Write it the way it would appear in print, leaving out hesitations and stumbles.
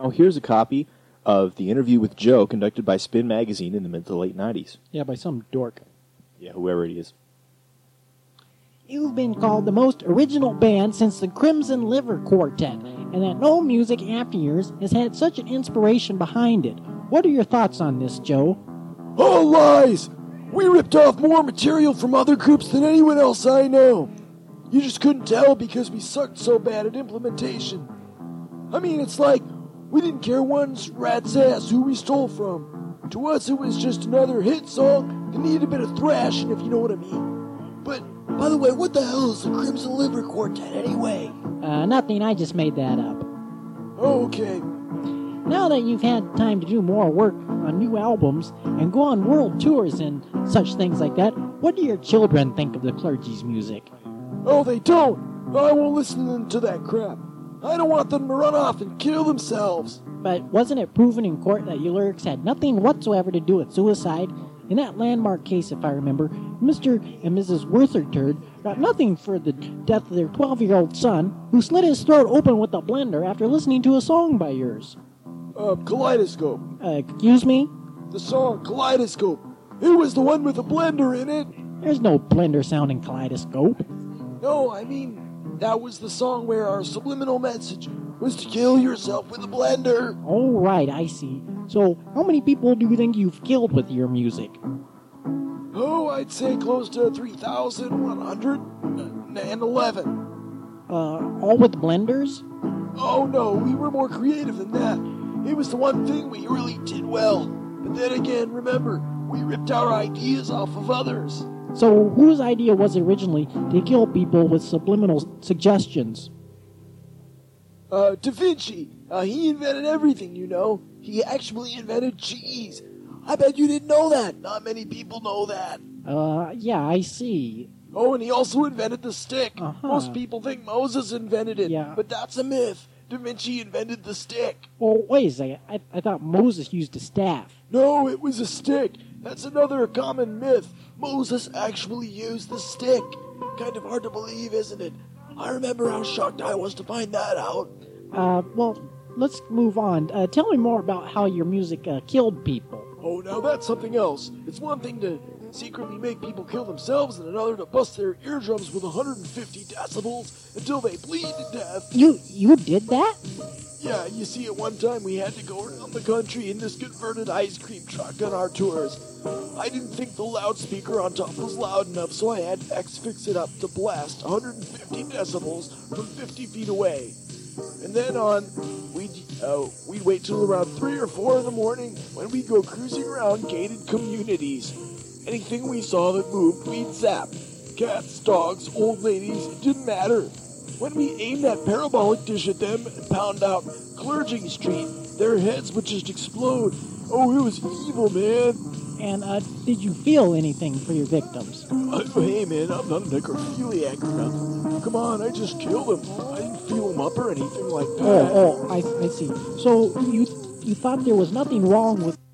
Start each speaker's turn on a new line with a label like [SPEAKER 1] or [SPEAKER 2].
[SPEAKER 1] Oh, here's a copy of the interview with Joe conducted by Spin Magazine in the mid to late 90s.
[SPEAKER 2] Yeah, by some dork.
[SPEAKER 1] Yeah, whoever it is.
[SPEAKER 2] You've been called the most original band since the Crimson Liver Quartet, and that no music after yours has had such an inspiration behind it. What are your thoughts on this, Joe?
[SPEAKER 3] All lies! We ripped off more material from other groups than anyone else I know. You just couldn't tell because we sucked so bad at implementation. I mean, it's like we didn't care one rat's ass who we stole from. To us, it was just another hit song that needed a bit of thrashing, if you know what I mean. But, by the way, what the hell is the Crimson Liver Quartet anyway?
[SPEAKER 2] Nothing, I just made that up.
[SPEAKER 3] Okay.
[SPEAKER 2] Now that you've had time to do more work on new albums and go on world tours and such things like that, what do your children think of the clergy's music?
[SPEAKER 3] Oh, they don't. I won't listen to that crap. I don't want them to run off and kill themselves.
[SPEAKER 2] But wasn't it proven in court that your lyrics had nothing whatsoever to do with suicide? In that landmark case, if I remember, Mr. and Mrs. Wortherturd got nothing for the death of their 12-year-old son, who slit his throat open with a blender after listening to a song by yours.
[SPEAKER 3] Kaleidoscope.
[SPEAKER 2] Excuse me?
[SPEAKER 3] The song Kaleidoscope. It was the one with the blender in it.
[SPEAKER 2] There's no blender-sounding kaleidoscope.
[SPEAKER 3] No, I mean, that was the song where our subliminal message was to kill yourself with a blender.
[SPEAKER 2] Oh, right, I see. So, how many people do you think you've killed with your music?
[SPEAKER 3] Oh, I'd say close to 3,111.
[SPEAKER 2] All with blenders?
[SPEAKER 3] Oh, no, we were more creative than that. It was the one thing we really did well. But then again, remember, we ripped our ideas off of others.
[SPEAKER 2] So, whose idea was it originally to kill people with subliminal suggestions?
[SPEAKER 3] Da Vinci. He invented everything, you know. He actually invented cheese. I bet you didn't know that. Not many people know that.
[SPEAKER 2] Yeah, I see.
[SPEAKER 3] Oh, and he also invented the stick.
[SPEAKER 2] Uh-huh.
[SPEAKER 3] Most people think Moses invented it,
[SPEAKER 2] Yeah.
[SPEAKER 3] but that's a myth. Da Vinci invented the stick.
[SPEAKER 2] Well, wait a second. I thought Moses used a staff.
[SPEAKER 3] No, it was a stick. That's another common myth. Moses actually used the stick. Kind of hard to believe, isn't it? I remember how shocked I was to find that out.
[SPEAKER 2] Well, let's move on. Tell me more about how your music killed people.
[SPEAKER 3] Oh, now that's something else. It's one thing to secretly make people kill themselves and another to bust their eardrums with 150 decibels until they bleed to death.
[SPEAKER 2] You did that?
[SPEAKER 3] Yeah, you see, at one time we had to go around the country in this converted ice cream truck on our tours. I didn't think the loudspeaker on top was loud enough, so I had X fix it up to blast 150 decibels from 50 feet away. And then we'd wait till around 3 or 4 in the morning when we'd go cruising around gated communities. Anything we saw that moved, we'd zap. Cats, dogs, old ladies, it didn't matter. When we aimed that parabolic dish at them and pound out Clergy Street, their heads would just explode. Oh, it was evil, man.
[SPEAKER 2] And did you feel anything for your victims?
[SPEAKER 3] Hey, man, I'm not a necrophiliac or nothing. Come on, I just killed them. I didn't feel them up or anything like that.
[SPEAKER 2] Oh, I see. So you thought there was nothing wrong with